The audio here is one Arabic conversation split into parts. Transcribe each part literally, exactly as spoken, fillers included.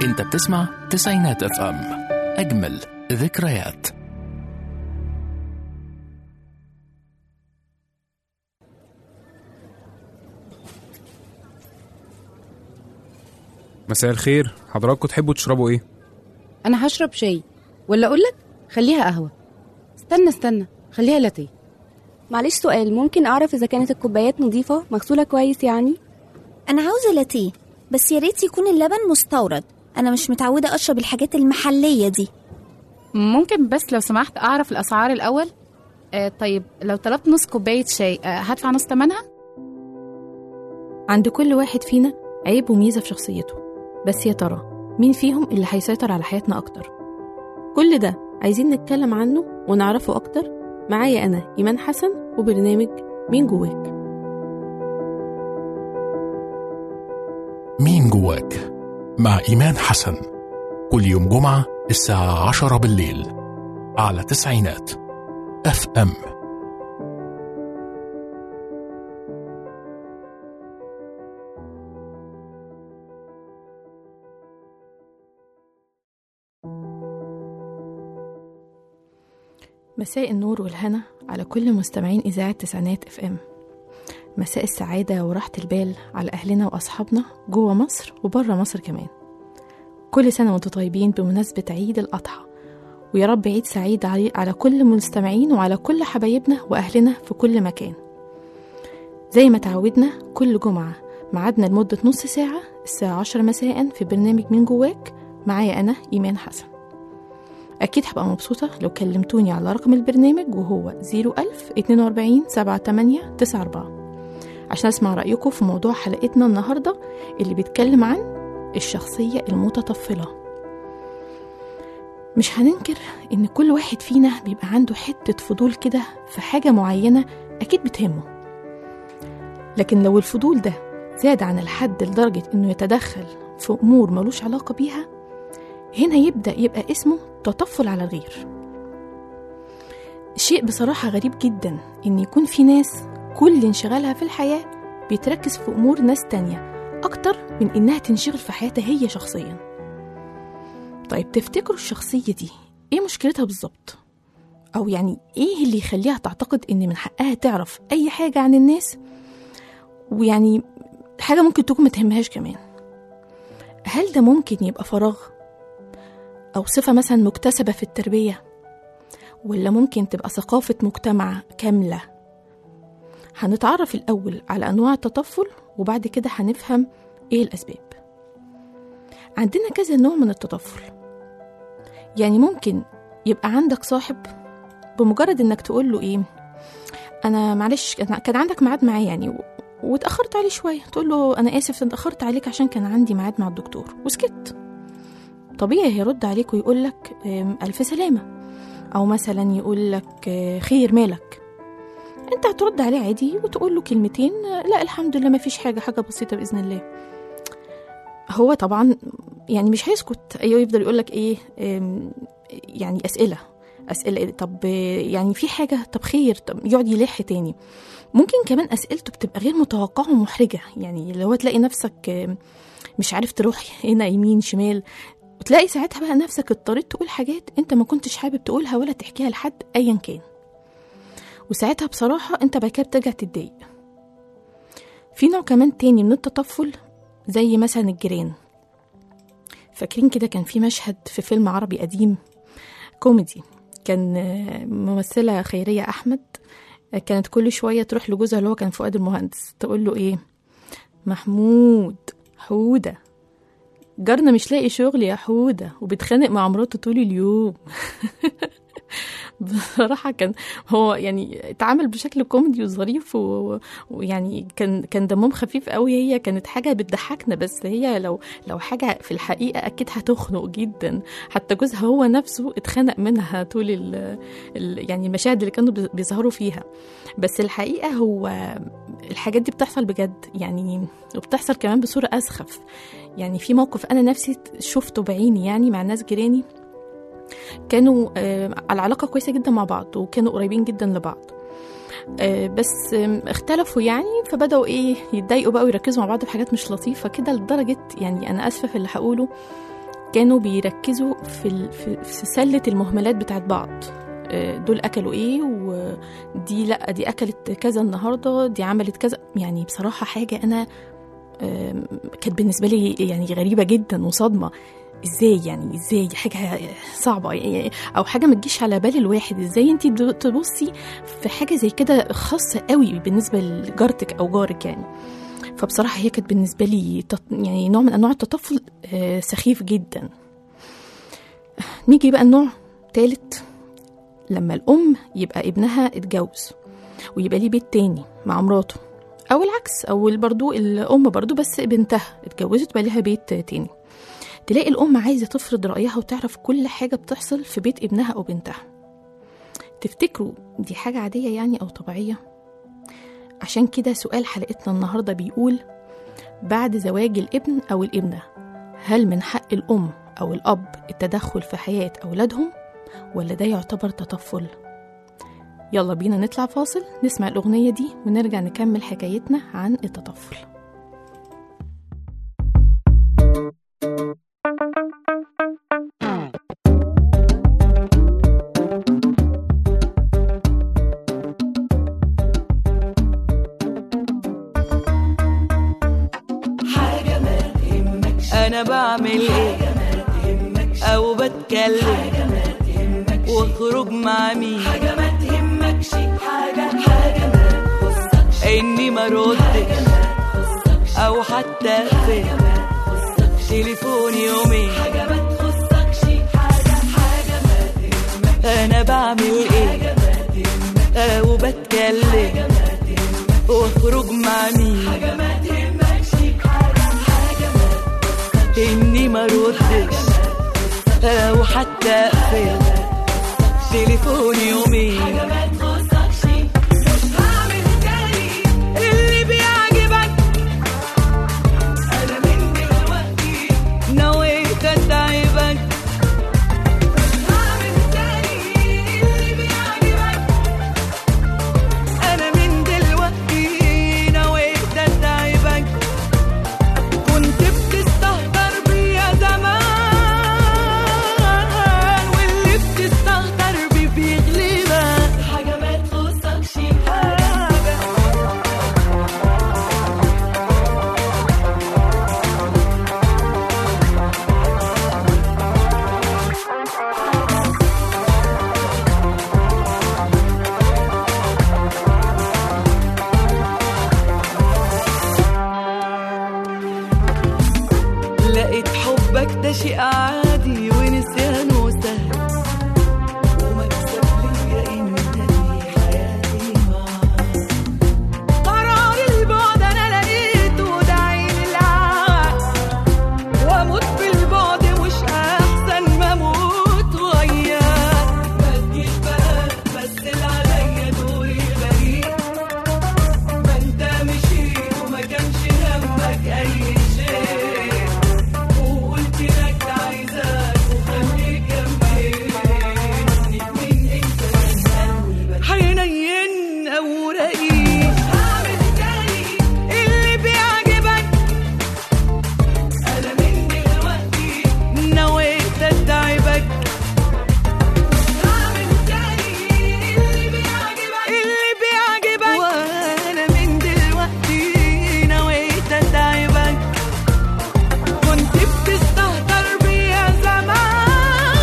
انت بتسمع تسعينات اف ام، اجمل ذكريات. مساء الخير، حضراتكم تحبوا تشربوا ايه؟ انا هشرب شاي، ولا اقولك خليها قهوة. استنى استنى خليها لاتيه. معلش سؤال، ممكن اعرف اذا كانت الكوبايات نظيفة مغسولة كويس يعني؟ انا عاوزة لاتيه، بس يا ريت يكون اللبن مستورد. انا مش متعودة اشرب الحاجات المحلية دي. ممكن بس لو سمحت اعرف الاسعار الاول؟ آه طيب لو طلبت نص كوباية شاي آه هدفع نص ثمنها؟ عند كل واحد فينا عيب وميزة في شخصيته، بس يا ترى مين فيهم اللي هيسيطر على حياتنا أكتر؟ كل ده عايزين نتكلم عنه ونعرفه أكتر. معايا أنا إيمان حسن وبرنامج مين جواك. مين جواك مع إيمان حسن، كل يوم جمعة الساعة عشرة بالليل على تسعينات اف ام. مساء النور والهنا على كل مستمعين إذاعة تسعينات اف ام. مساء السعادة وراحة البال على أهلنا وأصحابنا جوه مصر وبره مصر كمان. كل سنة وانتم طيبين بمناسبة عيد الأضحى، ويا رب عيد سعيد على كل المستمعين وعلى كل حبايبنا وأهلنا في كل مكان. زي ما تعودنا كل جمعة معادنا لمدة نص ساعة الساعة عشرة مساء في برنامج مين جواك. معايا أنا إيمان حسن. أكيد هبقى مبسوطة لو كلمتوني على رقم البرنامج وهو زيرو ألف اتنين وأربعين سبعة تمانية تسعة أربعة عشان أسمع رأيكم في موضوع حلقتنا النهاردة اللي بيتكلم عن الشخصية المتطفلة. مش هننكر إن كل واحد فينا بيبقى عنده حتة فضول كده في حاجة معينة أكيد بتهمه، لكن لو الفضول ده زاد عن الحد لدرجة إنه يتدخل في أمور ملوش علاقة بيها، هنا يبدأ يبقى اسمه تطفل على الغير. شيء بصراحة غريب جدا إن يكون في ناس كل انشغالها في الحياة بيتركز في أمور ناس تانية أكتر من إنها تنشغل في حياتها هي شخصيا. طيب تفتكروا الشخصية دي إيه مشكلتها بالظبط؟ أو يعني إيه اللي يخليها تعتقد إن من حقها تعرف أي حاجة عن الناس، ويعني حاجة ممكن تكون متهمهاش كمان؟ هل ده ممكن يبقى فراغ أو صفة مثلا مكتسبة في التربية، ولا ممكن تبقى ثقافة مجتمع كاملة؟ هنتعرف الأول على أنواع التطفل وبعد كده هنفهم إيه الأسباب. عندنا كذا نوع من التطفل. يعني ممكن يبقى عندك صاحب بمجرد إنك تقول له إيه، أنا معلش كان عندك ميعاد معايا يعني واتأخرت عليه شوية، تقول له أنا آسف اتأخرت عليك عشان كان عندي ميعاد مع الدكتور، وسكت. طبيعي هيرد عليك ويقول لك ألف سلامة، أو مثلا يقول لك خير مالك. أنت هترد عليه عادي وتقول له كلمتين، لا الحمد لله ما فيش حاجة، حاجة بسيطة بإذن الله. هو طبعا يعني مش هيسكت، أيوه يفضل يقول لك إيه يعني أسئلة أسئلة طب يعني في حاجة، طب خير، طب يقعد يلح تاني. ممكن كمان أسئلته بتبقى غير متوقعة ومحرجة، يعني لو تلاقي نفسك مش عارف تروح هنا يمين شمال، وتلاقي ساعتها بقى نفسك اضطريت تقول حاجات انت ما كنتش حابب تقولها ولا تحكيها لحد ايا كان، وساعتها بصراحة انت بقى كده بترجع تتضايق. في نوع كمان تاني من التطفل زي مثلا الجيران. فاكرين كده كان في مشهد في فيلم عربي قديم كوميدي، كان ممثلة خيرية أحمد كانت كل شوية تروح لجوزها اللي هو كان فؤاد المهندس تقول له ايه، محمود حودة جارنا مش لاقي شغل يا حودة وبتخانق مع مراته طول اليوم. بصراحة كان هو يعني اتعامل بشكل كوميدي وظريف و... ويعني كان كان دمهم خفيف قوي. هي كانت حاجة بتضحكنا، بس هي لو لو حاجة في الحقيقة أكيد هتخنق جدا. حتى جوزها هو نفسه اتخنق منها طول ال... ال... يعني المشاهد اللي كانوا بيظهروا فيها. بس الحقيقة هو الحاجات دي بتحصل بجد يعني، وبتحصل كمان بصورة أسخف. يعني في موقف أنا نفسي شفته بعيني يعني مع ناس جيراني كانوا آه على علاقة كويسة جدا مع بعض وكانوا قريبين جدا لبعض، آه بس آه اختلفوا يعني، فبدأوا ايه يتضايقوا بقى ويركزوا مع بعض في حاجات مش لطيفة كده، لدرجة يعني أنا أسفة في اللي هقوله، كانوا بيركزوا في ال- في في سلة المهملات بتاعت بعض. آه، دول أكلوا إيه، ودي لأ دي أكلت كذا النهاردة، دي عملت كذا. يعني بصراحة حاجة أنا آم، كانت بالنسبة لي يعني غريبة جدا وصدمة. ازاي يعني ازاي حاجة صعبة يعني، او حاجة ما تجيش على بال الواحد. ازاي انتي دو- تبصي في حاجة زي كده خاصة قوي بالنسبة لجارتك او جارك يعني. فبصراحة هي كانت بالنسبة لي تط- يعني نوع من انواع التطفل آه، سخيف جدا. نيجي بقى النوع ثالث، لما الام يبقى ابنها اتجوز ويبقى ليه بيت تاني مع مراته، او العكس، او برضو الام برضو بس بنتها اتجوزت بقى لها بيت تاني. تلاقي الأم عايزة تفرض رأيها وتعرف كل حاجة بتحصل في بيت ابنها أو بنتها. تفتكروا دي حاجة عادية يعني أو طبيعية؟ عشان كده سؤال حلقتنا النهاردة بيقول: بعد زواج الابن أو الابنة، هل من حق الأم أو الأب التدخل في حياة أولادهم، ولا ده يعتبر تطفل؟ يلا بينا نطلع فاصل نسمع الأغنية دي ونرجع نكمل حكايتنا عن التطفل. أنا بعمل إيه أو بتكلم واخرج مع مين، حاجة ما تهمكش، حاجة حاجة ما تخصكش، إني ما ردش أو حتى أقفل تليفوني يومين، حاجة ما تخصكش، حاجة حاجة ما تهمكش. أنا بعمل إيه أو بتكلم واخرج مع مين، حاجة ما تهمكش، حاجة حاجة ما تخصكش، إني ما ردش أو حتى أقفل تليفوني يومين، حاجة ما تخصكش. مش هعمل تاني اللي بيعجبك، أنا من دلوقتي نويت أتعبك. مش هعمل تاني اللي بيعجبك، أنا من دلوقتي نويت أتعبك. كنت بتستهتر بيا زمان، واللي بتستهتر بيه بيغلبك، حاجة ما تخصكش، حاجة. لقيت حبك ده شيء عادي ونسيانه سهل، ومكسب ليا إن تاني حياتي معاك. قرار البعد أنا لقيته ده عين العقل، وأموت في البعد مش أحسن ما أموت وياك. ما تجيش بقى مثل عليا دوري غريب، ما أنت مشيت وما كانش همك أي شيء، وقلت لك عايزاك وخليك جنبي. مين انت من قلبك حنين او رقيق، هعمل تاني اللي بيعجبك، انا من دلوقتي نويت اتعبك. هعمل تاني اللي بيعجبك، اللي بيعجبك، وانا من دلوقتي نويت اتعبك. كنت بتستهتر بيا زمان،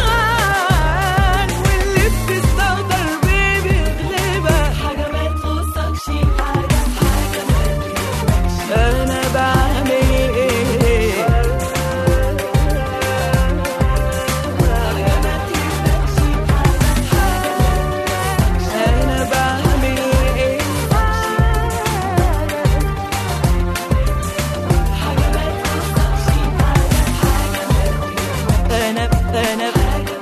واللي بتستهتر بيه بيغلبك، حاجة ما تخصكش، حاجة حاجة ما تهمكش. أنا بعمل إيه حاجة ما تهمكش، حاجة حاجة ما تخصكش. أنا بعمل إيه حاجة ما تخصكش، أنا أنا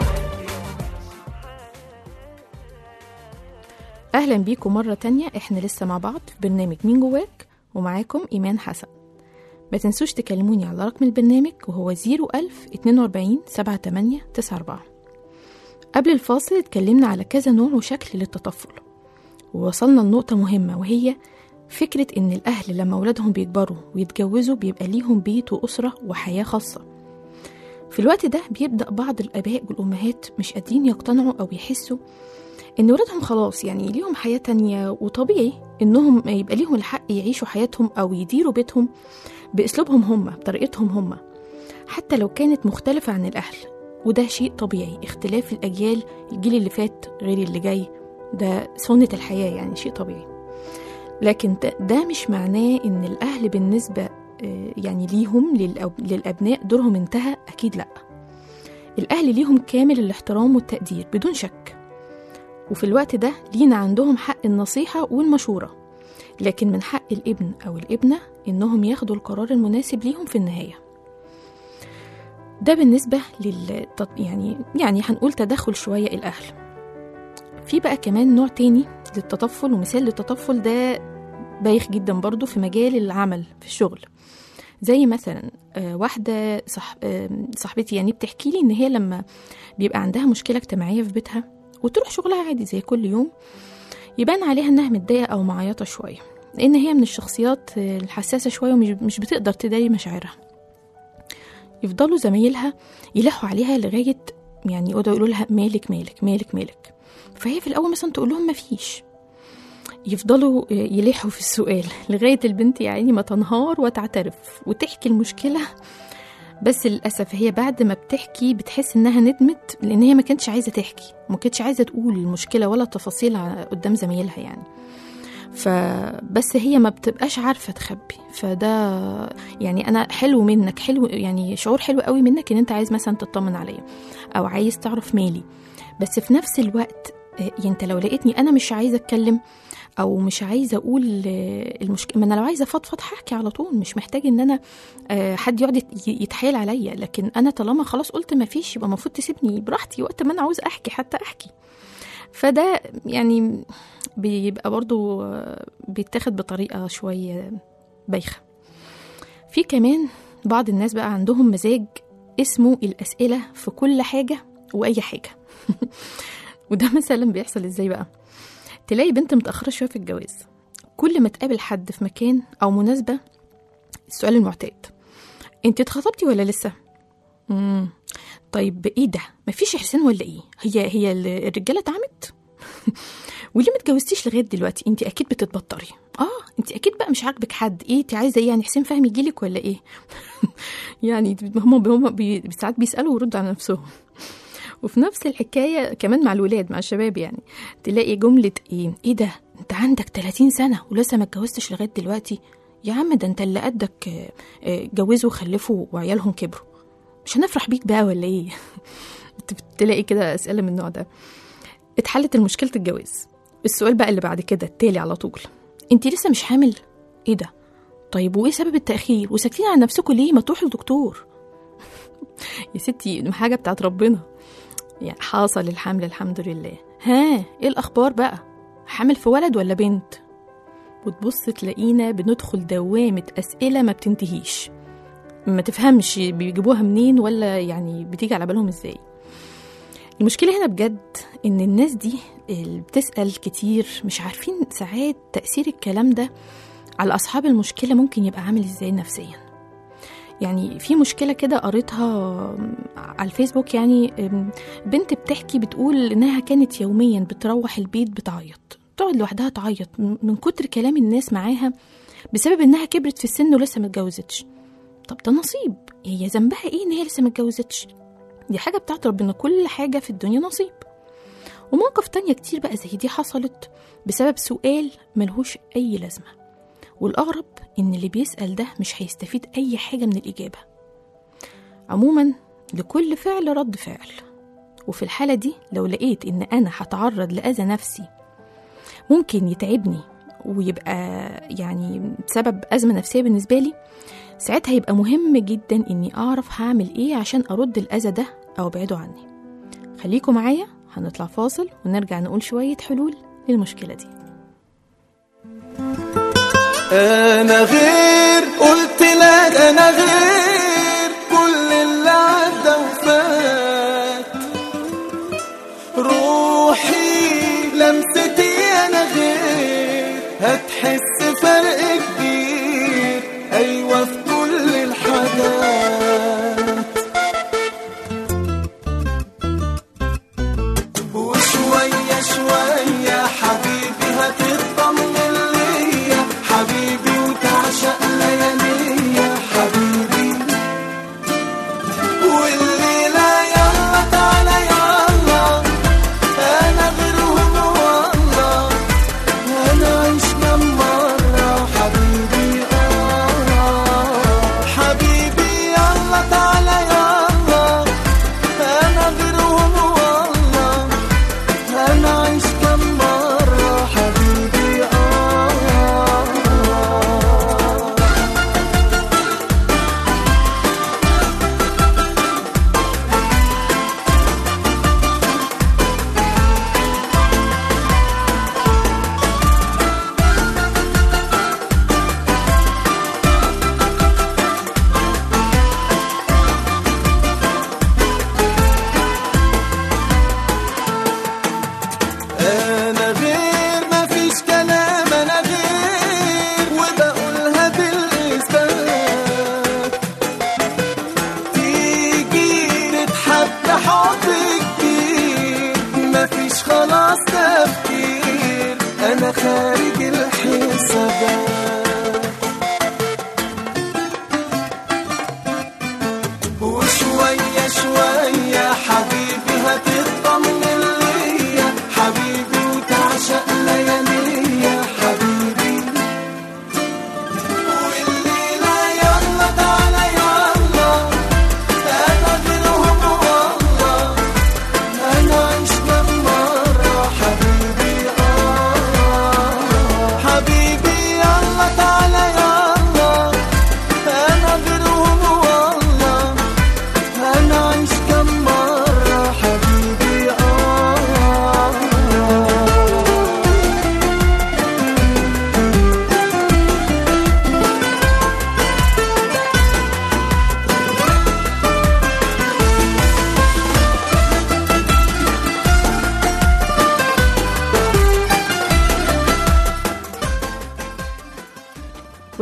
أهلا بيكم مرة تانية. إحنا لسه مع بعض في برنامج مين جواك، ومعاكم إيمان حسن. ما تنسوش تكلموني على رقم البرنامج وهو زيرو ألف اتنين وأربعين سبعة تمانية تسعة أربعة. قبل الفاصل اتكلمنا على كذا نوع وشكل للتطفل، ووصلنا لنقطة مهمة، وهي فكرة إن الأهل لما أولادهم بيكبروا ويتجوزوا بيبقى ليهم بيت وأسرة وحياة خاصة. في الوقت ده بيبدأ بعض الآباء والأمهات مش قادرين يقتنعوا أو يحسوا إن ولادهم خلاص يعني ليهم حياة تانية، وطبيعي إنهم يبقى ليهم الحق يعيشوا حياتهم أو يديروا بيتهم بأسلوبهم هم، بطريقتهم هم، حتى لو كانت مختلفة عن الأهل. وده شيء طبيعي، اختلاف الأجيال، الجيل اللي فات غير اللي جاي، ده سنة الحياة يعني شيء طبيعي. لكن ده مش معناه إن الأهل بالنسبة يعني ليهم للأبناء دورهم انتهى، أكيد لأ. الأهل ليهم كامل الاحترام والتقدير بدون شك، وفي الوقت ده لينا عندهم حق النصيحة والمشورة، لكن من حق الابن أو الابنة إنهم ياخدوا القرار المناسب ليهم في النهاية. ده بالنسبة لل يعني يعني هنقول تدخل شوية الأهل. في بقى كمان نوع تاني للتطفل، ومثال للتطفل ده بايخ جدا برضو في مجال العمل في الشغل. زي مثلا واحدة صح صاحبتي يعني بتحكي لي إن هي لما بيبقى عندها مشكلة اجتماعية في بيتها وتروح شغلها عادي زي كل يوم، يبان عليها إنها متضايقة أو معيطة شوية، لأن هي من الشخصيات الحساسة شوية ومش مش بتقدر تداري مشاعرها. يفضلوا زمايلها يلحوا عليها لغاية يعني يقولوا لها مالك مالك مالك مالك، فهي في الأول مثلا تقول لهم مفيش، يفضلوا يلحوا في السؤال لغاية البنت يعني ما تنهار وتعترف وتحكي المشكلة. بس للأسف هي بعد ما بتحكي بتحس إنها ندمت، لأن هي ما كانتش عايزة تحكي، ما كانتش عايزة تقول المشكلة ولا التفاصيل قدام زمايلها يعني. فبس هي ما بتبقاش عارفة تخبي. فده يعني أنا حلو منك، حلو يعني شعور حلو قوي منك إن أنت عايز مثلا تطمن عليا أو عايز تعرف مالي، بس في نفس الوقت يعني أنت لو لقيتني أنا مش عايزة أتكلم او مش عايزه اقول المشكله، ما انا لو عايزه افضفض هحكي على طول، مش محتاج ان انا حد يقعد يتحايل عليا. لكن انا طالما خلاص قلت ما فيش، يبقى المفروض تسيبني براحتي وقت ما انا عاوز احكي حتى احكي. فده يعني بيبقى برضو بيتاخد بطريقه شويه بايخه. في كمان بعض الناس بقى عندهم مزاج اسمه الاسئله في كل حاجه واي حاجه. وده مثلا بيحصل ازاي بقى؟ تلاقي بنت متأخرة شوية في الجواز، كل ما تقابل حد في مكان أو مناسبة السؤال المعتاد: انت اتخطبتي ولا لسه؟ مم. طيب ايه ده؟ مفيش إحسان ولا ايه؟ هي هي الرجالة اتعمت؟ وليه متجوزتيش لغاية دلوقتي؟ انت أكيد بتتبطري. اه انت أكيد بقى مش عاجبك حد. ايه انت عايزة ايه يعني؟ حسين فهمي يجيلك ولا ايه؟ يعني هم هم بي ساعات بيسألوا ويردوا على نفسهم. وفي نفس الحكاية كمان مع الولاد، مع الشباب، يعني تلاقي جملة ايه ايه ده انت عندك ثلاثين سنة ولسه ما اتجوزتش لغاية دلوقتي؟ يا عم ده انت اللي قدك جوزوا وخلفوا وعيالهم كبروا، مش هنفرح بيك بقى ولا ايه؟ تلاقي كده اسئلة من النوع ده. اتحلت المشكلة الجواز، السؤال بقى اللي بعد كده التالي على طول: انت لسه مش حامل؟ ايه ده؟ طيب وايه سبب التأخير؟ وساكتين على نفسكم ليه؟ ما تروحوا للدكتور. يا ستي حاجة بتاعت ربنا، يعني حاصل الحمل الحمد لله. ها ايه الاخبار بقى؟ حامل في ولد ولا بنت؟ وتبص تلاقينا بندخل دوامة اسئلة ما بتنتهيش، ما تفهمش بيجيبوها منين ولا يعني بتيجي على بالهم ازاي. المشكلة هنا بجد ان الناس دي اللي بتسأل كتير مش عارفين ساعات تأثير الكلام ده على اصحاب المشكلة ممكن يبقى عامل ازاي نفسيا. يعني في مشكلة كده قريتها على الفيسبوك، يعني بنت بتحكي بتقول إنها كانت يوميا بتروح البيت بتعيط، تقعد لوحدها تعيط من كتر كلام الناس معاها بسبب إنها كبرت في السن ولسه متجوزتش. طب ده نصيب، هي ذنبها إيه إن هي لسه متجوزتش؟ دي حاجة بتاعت ربنا، كل حاجة في الدنيا نصيب. ومواقف تانية كتير بقى زي دي حصلت بسبب سؤال ملهوش أي لازمة، والأغرب إن اللي بيسأل ده مش هيستفيد أي حاجة من الإجابة. عموما لكل فعل رد فعل، وفي الحالة دي لو لقيت إن أنا هتعرض لأذى نفسي ممكن يتعبني ويبقى يعني سبب أزمة نفسية بالنسبة لي، ساعتها يبقى مهم جدا إني أعرف هعمل إيه عشان أرد الأذى ده أو أبعده عني. خليكم معايا، هنطلع فاصل ونرجع نقول شوية حلول للمشكلة دي. أنا غير، قلت لك أنا غير كل اللي عدى وفات، روحي لمستي أنا غير، هتحس فرق كبير أيوة في كل الحاجات.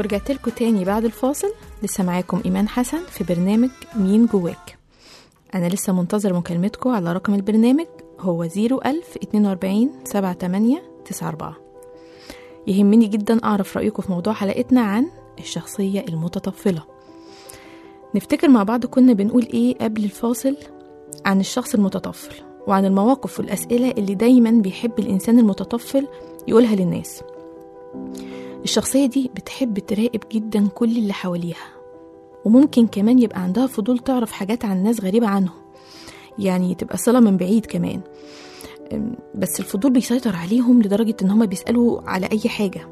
ورجعت لكم تاني بعد الفاصل. لسه معاكم إيمان حسن في برنامج مين جواك. أنا لسه منتظر مكالمتكم على رقم البرنامج هو زيرو ألف اتنين وأربعين سبعة تمانية تسعة أربعة. يهمني جدا أعرف رأيكم في موضوع حلقتنا عن الشخصية المتطفلة. نفتكر مع بعض كنا بنقول إيه قبل الفاصل عن الشخص المتطفل وعن المواقف والأسئلة اللي دايما بيحب الإنسان المتطفل يقولها للناس. الشخصية دي بتحب تراقب جدا كل اللي حواليها، وممكن كمان يبقى عندها فضول تعرف حاجات عن ناس غريبة عنهم، يعني تبقى صلة من بعيد كمان، بس الفضول بيسيطر عليهم لدرجة ان هما بيسألوا على أي حاجة.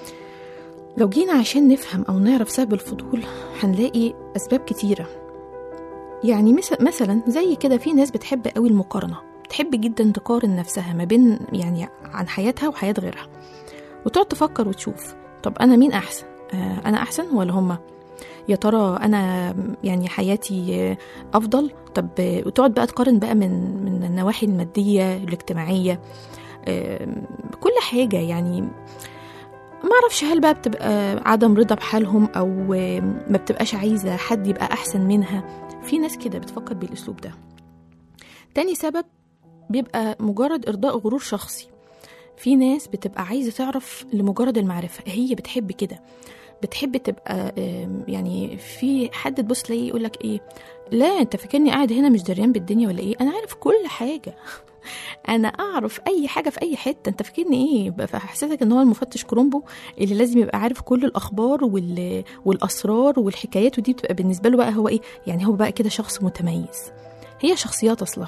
لو جينا عشان نفهم أو نعرف سبب الفضول هنلاقي أسباب كتيرة. يعني مثلا زي كده في ناس بتحب قوي المقارنة، بتحب جدا تقارن نفسها ما بين يعني عن حياتها وحياة غيرها، وتقعد تفكر وتشوف طب أنا مين أحسن؟ آه أنا أحسن ولا هما؟ يا ترى أنا يعني حياتي أفضل؟ طب وتقعد بقى تقارن بقى من من النواحي المادية الاجتماعية، آه كل حاجة. يعني ما أعرفش هل بقى بتبقى عدم رضا بحالهم أو ما بتبقاش عايزة حد يبقى أحسن منها. في ناس كده بتفكر بالأسلوب ده. تاني سبب بيبقى مجرد إرضاء غرور شخصي. في ناس بتبقى عايزة تعرف لمجرد المعرفة، هي بتحب كده، بتحب تبقى يعني في حد تبص تلاقيه يقولك ايه، لا انت فاكرني قاعد هنا مش دريان بالدنيا ولا ايه؟ انا عارف كل حاجة انا اعرف اي حاجة في اي حتة، انت فاكرني ايه؟ فحسيتك ان هو المفتش كرومبو اللي لازم يبقى عارف كل الاخبار وال... والاسرار والحكايات، ودي بتبقى بالنسبة له بقى هو ايه، يعني هو بقى كده شخص متميز. هي شخصيات اصلا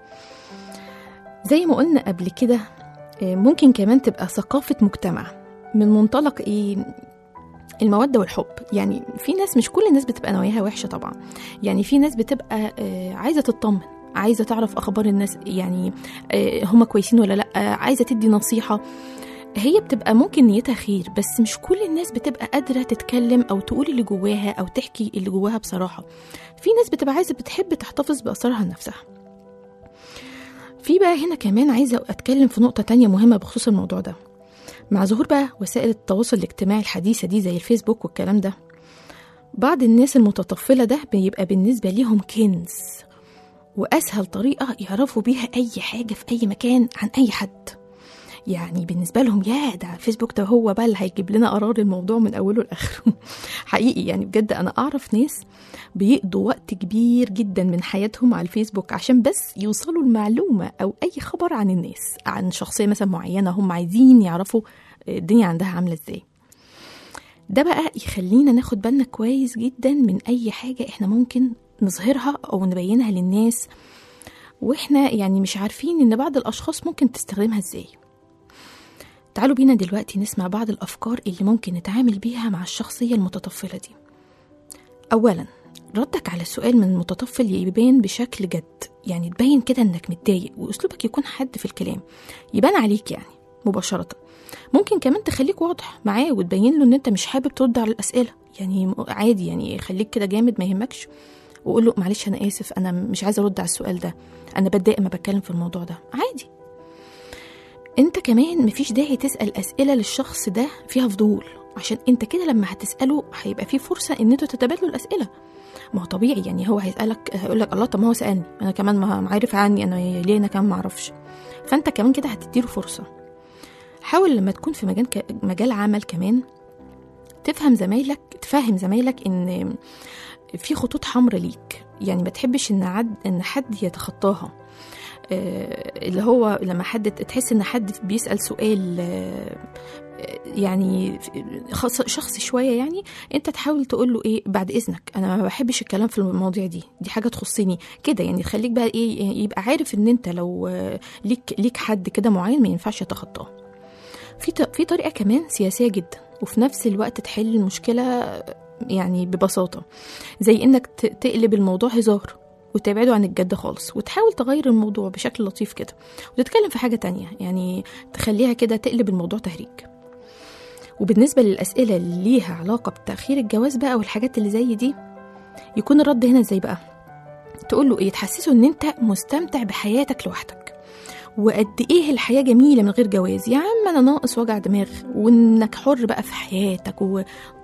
زي ما قلنا قبل كده. ممكن كمان تبقى ثقافة مجتمع من منطلق ايه، المودة والحب. يعني في ناس، مش كل الناس بتبقى نواياها وحشة طبعا، يعني في ناس بتبقى عايزة تطمن، عايزة تعرف أخبار الناس، يعني هم كويسين ولا لأ، عايزة تدي نصيحة. هي بتبقى ممكن نيتها خير، بس مش كل الناس بتبقى قادرة تتكلم أو تقول اللي جواها أو تحكي اللي جواها بصراحة. في ناس بتبقى عايزة بتحب تحتفظ بأسرارها لنفسها. في بقى هنا كمان عايزة أتكلم في نقطة تانية مهمة بخصوص الموضوع ده. مع ظهور بقى وسائل التواصل الاجتماعي الحديثة دي زي الفيسبوك والكلام ده، بعض الناس المتطفلة ده بيبقى بالنسبة ليهم كنز وأسهل طريقة يعرفوا بيها أي حاجة في أي مكان عن أي حد. يعني بالنسبة لهم يا ده الفيسبوك ده هو بقى اللي هيجيب لنا قرار الموضوع من أوله لآخره. حقيقي يعني بجد أنا أعرف ناس بيقضوا وقت كبير جدا من حياتهم على الفيسبوك عشان بس يوصلوا المعلومة أو أي خبر عن الناس، عن شخصية مثلا معينة هم عايزين يعرفوا الدنيا عندها عاملة إزاي. ده بقى يخلينا ناخد بالنا كويس جدا من أي حاجة إحنا ممكن نظهرها أو نبينها للناس وإحنا يعني مش عارفين إن بعض الأشخاص ممكن تستخدمها إزاي. تعالوا بينا دلوقتي نسمع بعض الأفكار اللي ممكن نتعامل بيها مع الشخصية المتطفلة دي. أولا، ردك على السؤال من المتطفل يبان بشكل جد، يعني تبين كده إنك متضايق، وأسلوبك يكون حد في الكلام يبان عليك يعني مباشرة. ممكن كمان تخليك واضح معاه وتبين له إن أنت مش حابب ترد على الأسئلة، يعني عادي، يعني خليك كده جامد ما يهمكش، وقول له معلش أنا آسف، أنا مش عايزة أرد على السؤال ده، أنا بتضايق ما بتكلم في الموضوع ده، عادي. انت كمان مفيش داعي تسأل أسئلة للشخص ده فيها فضول، عشان انت كده لما هتسأله هيبقى فيه فرصة ان انتوا تتبادلوا الأسئلة. ما هو طبيعي، يعني هو هيسألك هيقولك الله طب ما هو سألني انا كمان ما عارف عني، انا ليه انا كمان ما اعرفش، فانت كمان كده هتديله فرصة. حاول لما تكون في مجال ك... مجال عمل كمان تفهم زمايلك تفهم زمايلك ان في خطوط حمراء ليك، يعني ما تحبش ان عد... ان حد يتخطاها. اللي هو لما حد تحس ان حد بيسأل سؤال يعني شخصي شوية، يعني انت تحاول تقول له ايه بعد اذنك انا ما بحبش الكلام في المواضيع دي، دي حاجة تخصني كده، يعني خليك بقى ايه، يبقى عارف ان انت لو ليك ليك حد كده معين ما ينفعش يتخطاه. في في طريقة كمان سياسية جدا وفي نفس الوقت تحل المشكلة يعني ببساطة، زي انك تقلب الموضوع هزار وتبعدوا عن الجد خالص، وتحاول تغير الموضوع بشكل لطيف كده وتتكلم في حاجة تانية، يعني تخليها كده تقلب الموضوع تهريج. وبالنسبة للأسئلة اللي ليها علاقة بتأخير الجواز بقى والحاجات اللي زي دي، يكون الرد هنا ازاي بقى؟ تقول له ايه؟ تحسسه ان انت مستمتع بحياتك لوحدك، وقد ايه الحياة جميلة من غير جواز، يا عم انا ناقص وجع دماغ، وانك حر بقى في حياتك و...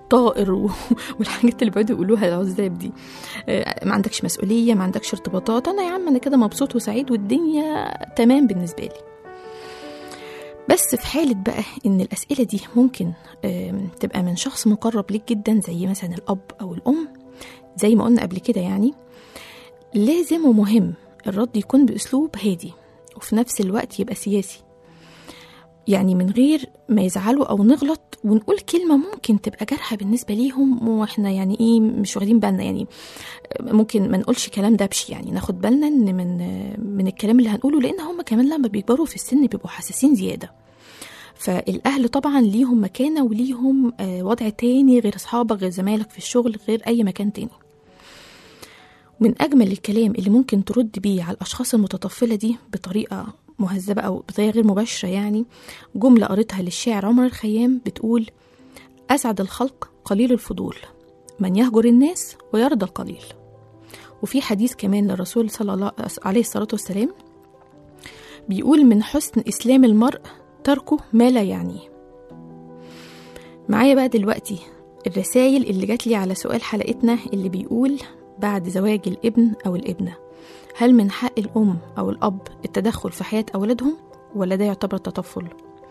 طائر و... والحاجات اللي بيقعدوا يقولوها العزاب دي. آه، ما عندكش مسؤولية، ما عندكش ارتباطات، أنا يا عم أنا كده مبسوط وسعيد والدنيا تمام بالنسبة لي. بس في حالة بقى إن الأسئلة دي ممكن آم، تبقى من شخص مقرب ليك جدا زي مثلا الأب أو الأم، زي ما قلنا قبل كده يعني، لازم ومهم الرد يكون بأسلوب هادي وفي نفس الوقت يبقى سياسي، يعني من غير ما يزعلوا أو نغلط ونقول كلمة ممكن تبقى جارحة بالنسبة ليهم وإحنا يعني إيه مش واخدين بالنا. يعني ممكن ما نقولش كلام دبش، يعني ناخد بالنا إن من من الكلام اللي هنقوله، لأن هم كمان لما بيكبروا في السن بيبقوا حساسين زيادة. فالأهل طبعا ليهم مكانة وليهم وضع تاني غير أصحابك، غير زمايلك في الشغل، غير أي مكان تاني. من أجمل الكلام اللي ممكن ترد بيه على الأشخاص المتطفلة دي بطريقة مهذبة أو بطريقة غير مباشرة، يعني جملة قريتها للشاعر عمر الخيام بتقول: أسعد الخلق قليل الفضول، من يهجر الناس ويرضى القليل. وفي حديث كمان للرسول صلى الله عليه الصلاة والسلام بيقول: من حسن إسلام المرء تركه ما لا يعنيه. معايا بقى دلوقتي الرسائل اللي جات لي على سؤال حلقتنا اللي بيقول: بعد زواج الابن أو الابنة هل من حق الأم أو الأب التدخل في حياة أولادهم ولا ده يعتبر تطفل؟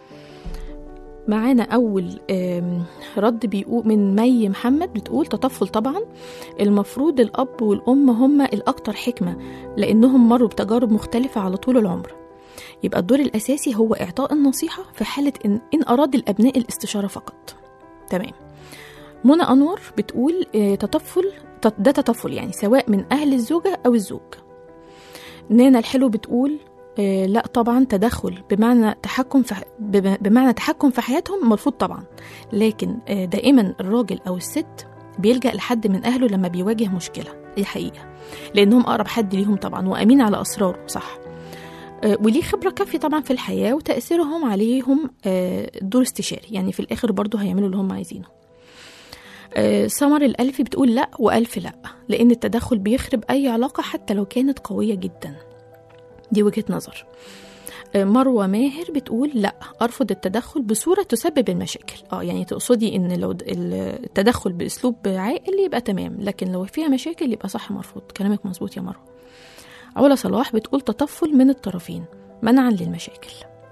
معانا أول رد بيقول من مي محمد، بتقول: تطفل طبعا، المفروض الأب والأم هم الأكتر حكمة لأنهم مروا بتجارب مختلفة على طول العمر، يبقى الدور الأساسي هو إعطاء النصيحة في حالة إن, إن أراد الأبناء الاستشارة فقط. تمام. منى أنور بتقول: تطفل ده تطفل يعني سواء من أهل الزوجة أو الزوج. نانا الحلو بتقول: آه لا طبعا تدخل بمعنى تحكم في بمعنى تحكم في حياتهم مرفوض طبعا، لكن آه دائما الراجل أو الست بيلجأ لحد من أهله لما بيواجه مشكلة، دي حقيقة، لأنهم أقرب حد ليهم طبعا وأمين على أسراره، صح، آه وليه خبرة كافية طبعا في الحياة وتأثيرهم عليهم آه دور استشاري، يعني في الآخر برضو هيعملوا اللي هم عايزينه. آه سمر الألفي بتقول: لا وألف لا، لأن التدخل بيخرب أي علاقة حتى لو كانت قوية جدا، دي وجهة نظر. آه مروة ماهر بتقول: لا أرفض التدخل بصورة تسبب المشاكل. اه يعني تقصدي إن لو التدخل بأسلوب عاقل يبقى تمام، لكن لو فيها مشاكل يبقى صح مرفوض. كلامك مظبوط يا مروة. علا صلاح بتقول: تطفل من الطرفين منعا للمشاكل.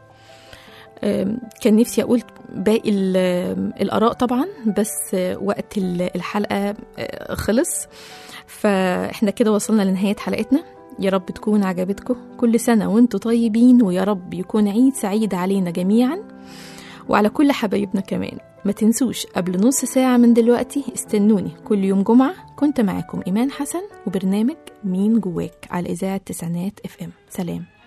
كان نفسي أقول باقي الآراء طبعا، بس وقت الحلقة خلص، فإحنا كده وصلنا لنهاية حلقتنا. يا رب تكون عجبتكم، كل سنة وانتم طيبين، ويا رب يكون عيد سعيد علينا جميعا وعلى كل حبايبنا كمان. ما تنسوش قبل نص ساعة من دلوقتي استنوني كل يوم جمعة. كنت معاكم إيمان حسن وبرنامج مين جواك على إذاعة تسعينات اف ام. سلام.